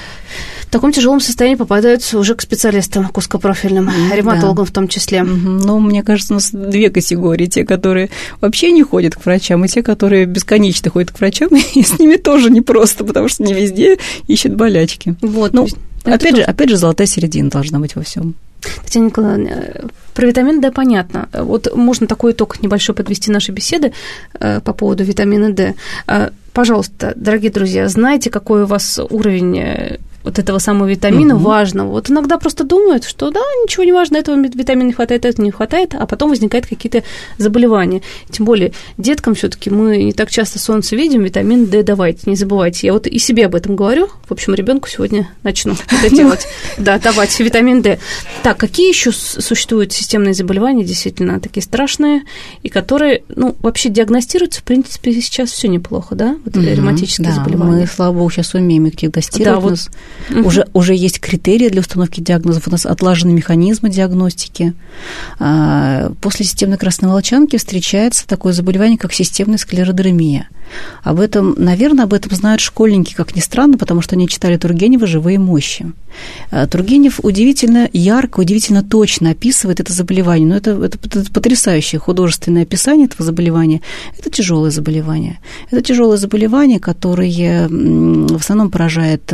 в таком тяжелом состоянии попадаются уже к специалистам, к узкопрофильным, ревматологам да. в том числе. Ну, мне кажется, у нас две категории. Те, которые вообще не ходят к врачам, и те, которые бесконечно ходят к врачам, и с ними тоже непросто, потому что не везде ищут болячки. Вот. Ну, опять же, опять же, золотая середина должна быть во всем. Татьяна Николаевна, про витамин D понятно. Вот можно такой итог небольшой подвести нашей беседы по поводу витамина D. Пожалуйста, дорогие друзья, знаете, какой у вас уровень вот этого самого витамина угу. важного. Вот иногда просто думают, что да, ничего не важно, этого витамина не хватает, этого не хватает, а потом возникают какие-то заболевания. Тем более деткам все-таки мы не так часто солнце видим, витамин D давайте, не забывайте. Я вот и себе об этом говорю. В общем, ребенку сегодня начну это делать. Да, давать витамин D. Так, какие еще существуют системные заболевания, действительно, такие страшные, и которые, ну, вообще диагностируются, в принципе, сейчас все неплохо, да? Вот ревматические заболевания. Мы, слава богу, сейчас умеем их диагностировать. Да, вот. Угу. Уже, уже есть критерии для установки диагнозов, у нас отлажены механизмы диагностики. После системной красной волчанки встречается такое заболевание, как системная склеродермия. Об этом, наверное, об этом знают школьники, как ни странно, потому что они читали Тургенева «Живые мощи». Тургенев удивительно ярко, удивительно точно описывает это заболевание. Но это, это, это потрясающее художественное описание этого заболевания. Это тяжелое заболевание. Это тяжелое заболевание, которое в основном поражает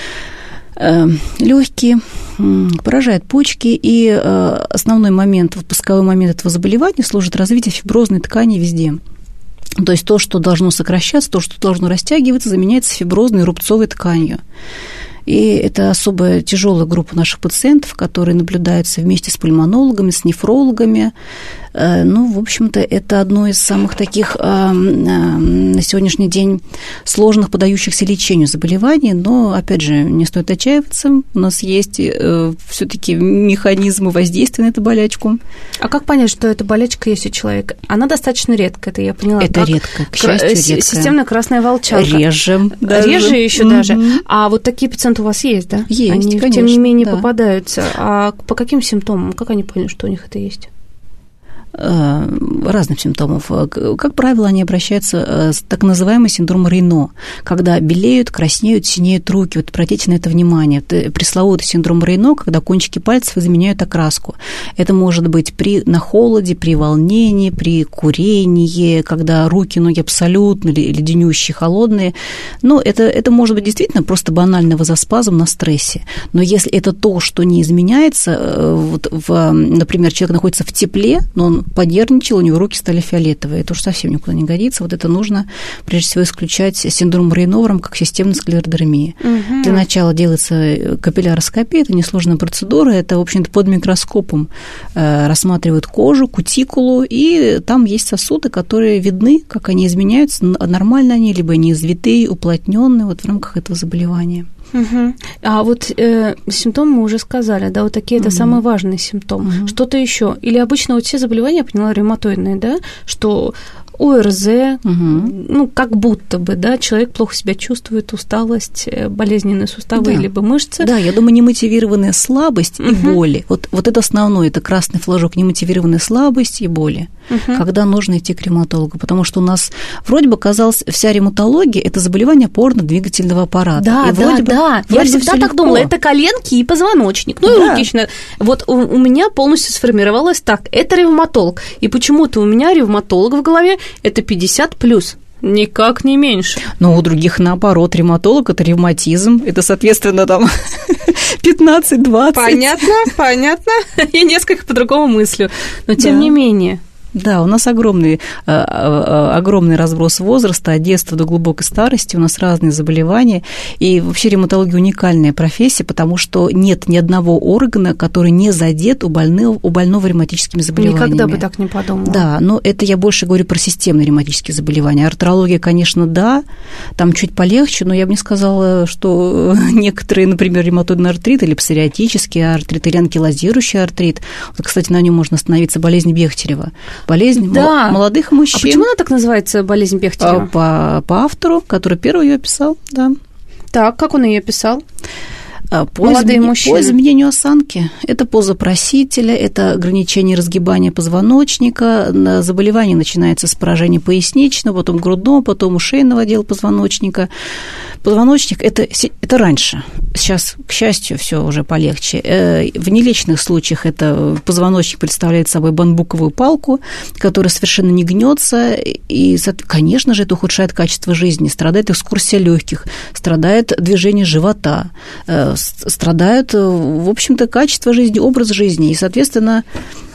легкие, поражает почки, и основной момент, вот пусковой момент этого заболевания служит развитию фиброзной ткани везде. То есть то, что должно сокращаться, то, что должно растягиваться, заменяется фиброзной рубцовой тканью. И это особая тяжелая группа наших пациентов, которые наблюдаются вместе с пульмонологами, с нефрологами. Ну, в общем-то, это одно из самых таких на сегодняшний день сложных, подающихся лечению заболеваний, но, опять же, не стоит отчаиваться. У нас есть все-таки механизмы воздействия на эту болячку. А как понять, что эта болячка есть у человека? Она достаточно редкая, это я поняла. Это как редко, к счастью, редкая. Системная красная волчанка. Реже. Даже. Реже еще mm-hmm. даже. А вот такие пациенты у вас есть, да? Есть, они, конечно, тем не менее, да. попадаются. А по каким симптомам? Как они поняли, что у них это есть? Разных симптомов. Как правило, они обращаются с так называемым синдромом Рейно, когда белеют, краснеют, синеют руки. Вот обратите на это внимание. Пресловутый синдром Рейно, когда кончики пальцев изменяют окраску. Это может быть при, на холоде, при волнении, при курении, когда руки, ноги абсолютно леденющие, холодные. Но это, это может быть действительно просто банальный вазоспазм на стрессе. Но если это то, что не изменяется, вот в, например, человек находится в тепле, но он он понервничал, у него руки стали фиолетовые. Это уж совсем никуда не годится. Вот это нужно, прежде всего, исключать синдром Рейновера как системной склеродермии. Угу. Для начала делается капилляроскопия, это несложная процедура, это, в общем-то, под микроскопом э, рассматривают кожу, кутикулу, и там есть сосуды, которые видны, как они изменяются, нормально они, либо они извитые, уплотненные, вот в рамках этого заболевания. Угу. А вот э, симптомы мы уже сказали, да, вот такие, это угу. самый важный симптом. Угу. Что-то еще? Или обычно вот все заболевания, я поняла, ревматоидные, да, что ОРЗ, угу. ну, как будто бы, да, человек плохо себя чувствует, усталость, болезненные суставы, да. либо мышцы. Да, я думаю, немотивированная слабость угу. и боли. Вот, вот это основное, это красный флажок, немотивированная слабость и боли, угу. когда нужно идти к ревматологу, потому что у нас вроде бы казалось, вся ревматология – это заболевание опорно-двигательного аппарата. Да, и да, вроде бы, да, вроде я всегда так легко. думала, это коленки и позвоночник, ну да. и руки. Вот у, у меня полностью сформировалось так, это ревматолог, и почему-то у меня ревматолог в голове – это пятьдесят плюс. Никак не меньше. Но у других, наоборот, ревматолог – это ревматизм, это, соответственно, там пятнадцать-двадцать. Понятно, понятно. Я несколько по-другому мыслю, но тем да. не менее. Да, у нас огромный, огромный разброс возраста, от детства до глубокой старости, у нас разные заболевания, и вообще ревматология уникальная профессия, потому что нет ни одного органа, который не задет у больного, у больного ревматическими заболеваниями. Никогда бы так не подумала. Да, но это я больше говорю про системные ревматические заболевания. Артрология, конечно, да, там чуть полегче, но я бы не сказала, что некоторые, например, ревматоидный артрит или псориатический артрит, или анкилозирующий артрит, вот, кстати, на нем можно остановиться, болезнь Бехтерева. Болезнь да. молодых мужчин. А почему она так называется, болезнь Бехтерева? По, по автору, который первый ее писал, да. Так, как он ее писал? По Молодые измен... мужчины. По изменению осанки. Это поза просителя, это ограничение разгибания позвоночника. Заболевание начинается с поражения поясничного, потом грудного, потом ушейного отдела позвоночника. Позвоночник – это, это раньше. Сейчас, к счастью, все уже полегче. В нелечных случаях это позвоночник представляет собой бамбуковую палку, которая совершенно не гнется, и, конечно же, это ухудшает качество жизни. Страдает экскурсия легких, страдает движение живота, страдают, в общем-то, качество жизни, образ жизни и, соответственно,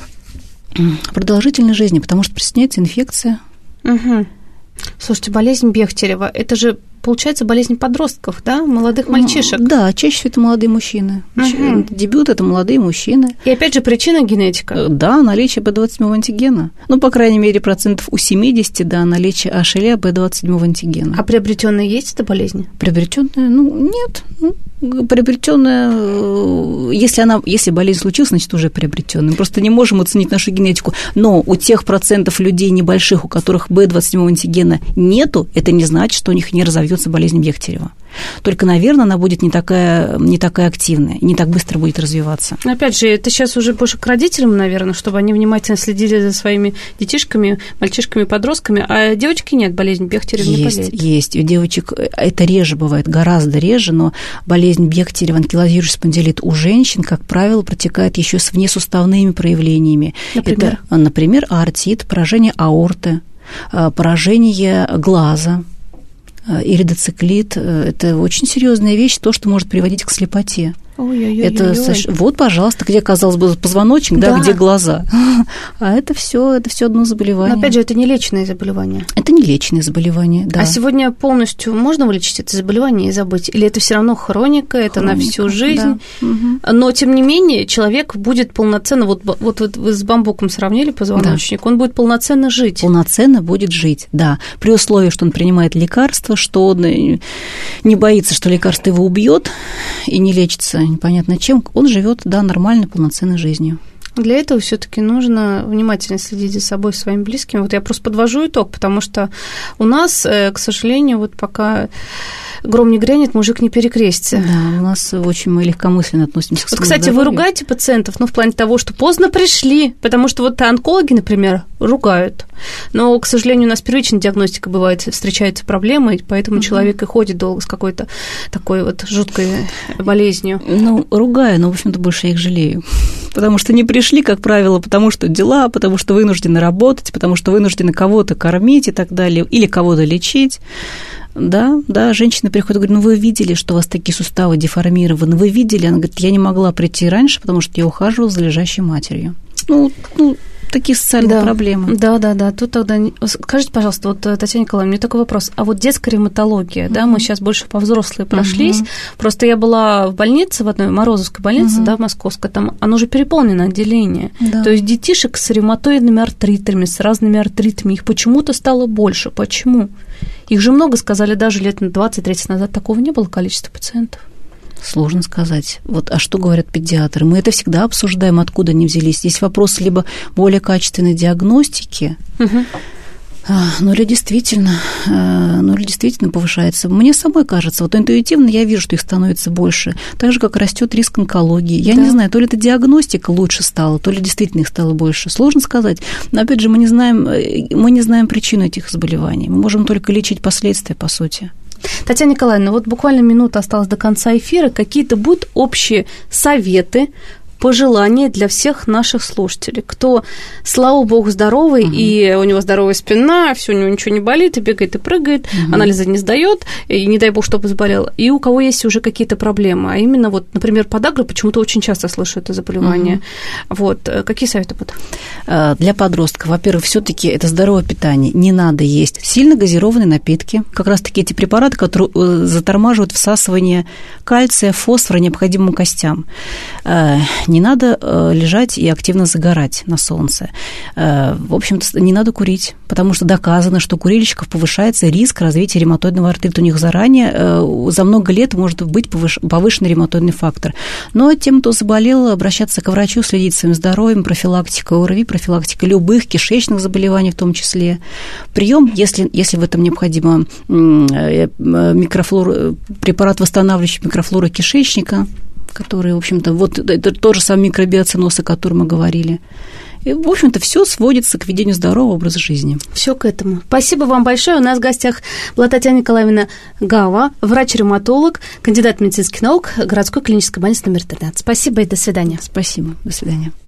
продолжительность жизни, потому что присоединяется инфекция. Угу. Слушайте, болезнь Бехтерева, это же, получается, болезнь подростков, да, молодых мальчишек? Да, чаще всего это молодые мужчины. Угу. Дебют – это молодые мужчины. И опять же причина генетика? Да, наличие бэ двадцать семь антигена. Ну, по крайней мере, процентов у семидесяти, да, наличие эйч эл а бэ двадцать семь антигена. А приобретенная есть эта болезнь? Приобретенная, ну, нет. Ну, приобретенная, если она, если болезнь случилась, значит, уже приобретенная. Мы просто не можем оценить нашу генетику. Но у тех процентов людей небольших, у которых бэ двадцать семь антигена нету, это не значит, что у них не разовьется болезнь Бехтерева. Только, наверное, она будет не такая, не такая активная, не так быстро будет развиваться. Но опять же, это сейчас уже больше к родителям, наверное, чтобы они внимательно следили за своими детишками, мальчишками, подростками, а девочки нет, болезнь Бехтерева не болеет. Есть, есть. У девочек это реже бывает, гораздо реже, но болезнь Бехтерева, анкилозирующий спондилит у женщин, как правило, протекает еще с внесуставными проявлениями. Например? Это, например, аортит, поражение аорты, поражение глаза. Иридоциклит – это очень серьезная вещь, то, что может приводить к слепоте. Ой-ой-ой. Это сош... Вот, пожалуйста, где, казалось бы, позвоночник, да, да где глаза. А это все, это все одно заболевание. Но опять же, это не леченное заболевание. Это не леченное заболевание, да. А сегодня полностью можно вылечить это заболевание и забыть? Или это все равно хроника, это хроника, на всю жизнь? Да. Угу. Но, тем не менее, человек будет полноценно, вот, вот, вот вы с бамбуком сравнили позвоночник, да. он будет полноценно жить. Полноценно будет жить, да. При условии, что он принимает лекарства, что он не боится, что лекарство его убьет и не лечится непонятно чем, он живет, да, нормальной, полноценной жизнью. Для этого все-таки нужно внимательно следить за собой, своими близкими. Вот я просто подвожу итог, потому что у нас, к сожалению, вот пока гром не грянет, мужик не перекрестится. Да, у нас очень мы легкомысленно относимся к своему вот, кстати, здоровью. Вы ругаете пациентов, ну, в плане того, что поздно пришли, потому что вот онкологи, например, ругают. Но, к сожалению, у нас первичная диагностика бывает, встречаются проблемы, поэтому mm-hmm. человек и ходит долго с какой-то такой вот жуткой болезнью. Ну, ругаю, но, в общем-то, больше я их жалею. Потому что не пришли, как правило, потому что дела, потому что вынуждены работать, потому что вынуждены кого-то кормить и так далее, или кого-то лечить. Да, да, женщина приходит и говорит, ну, вы видели, что у вас такие суставы деформированы, вы видели? Она говорит, я не могла прийти раньше, потому что я ухаживала за лежащей матерью. Ну, ну такие социальные да. проблемы. Да, да, да. Тут тогда... Скажите, пожалуйста, вот, Татьяна Николаевна, у меня такой вопрос. А вот детская ревматология, mm-hmm. да, мы сейчас больше по взрослые прошлись. Mm-hmm. Просто я была в больнице, в одной Морозовской больнице, mm-hmm. да, московской, там оно уже переполнено отделение. Да. То есть детишек с ревматоидными артритами, с разными артритами, их почему-то стало больше. Почему? Их же много, сказали, даже лет на двадцать-тридцать назад такого не было количества пациентов. Сложно сказать. Вот, а что говорят педиатры? Мы это всегда обсуждаем, откуда они взялись. Здесь вопрос либо более качественной диагностики, угу. ну или действительно, ну или действительно повышается. Мне самой кажется, вот интуитивно я вижу, что их становится больше. Так же, как растет риск онкологии. Я да. не знаю, то ли это диагностика лучше стала, то ли действительно их стало больше. Сложно сказать. Но опять же, мы не знаем, мы не знаем причину этих заболеваний. Мы можем только лечить последствия, по сути. Татьяна Николаевна, вот буквально минута осталась до конца эфира. Какие-то будут общие советы, пожелания для всех наших слушателей, кто, слава богу, здоровый, угу. и у него здоровая спина, все, у него ничего не болит, и бегает, и прыгает, угу. анализы не сдает, и не дай бог, чтобы заболел, и у кого есть уже какие-то проблемы, а именно, вот, например, подагра, почему-то очень часто слышу это заболевание. Угу. Вот, какие советы будут? Для подростков, во-первых, все-таки это здоровое питание, не надо есть сильно газированные напитки, как раз-таки эти препараты, которые затормаживают всасывание кальция, фосфора, необходимым костям. Не надо лежать и активно загорать на солнце. В общем-то, не надо курить, потому что доказано, что у курильщиков повышается риск развития ревматоидного артрита. У них заранее, за много лет может быть повышенный ревматоидный фактор. Но тем, кто заболел, обращаться к врачу, следить за своим здоровьем, профилактика ОРВИ, профилактика любых кишечных заболеваний в том числе. Прием, если, если в этом необходимо, микрофлора, препарат, восстанавливающий микрофлору кишечника, которые, в общем-то, вот это тот же самый микробиоценоз, о котором мы говорили. И, в общем-то, все сводится к ведению здорового образа жизни. Все к этому. Спасибо вам большое. У нас в гостях была Татьяна Николаевна Гава, врач-ревматолог, кандидат медицинских наук городской клинической больницы номер тринадцать. Спасибо и до свидания. Спасибо. До свидания.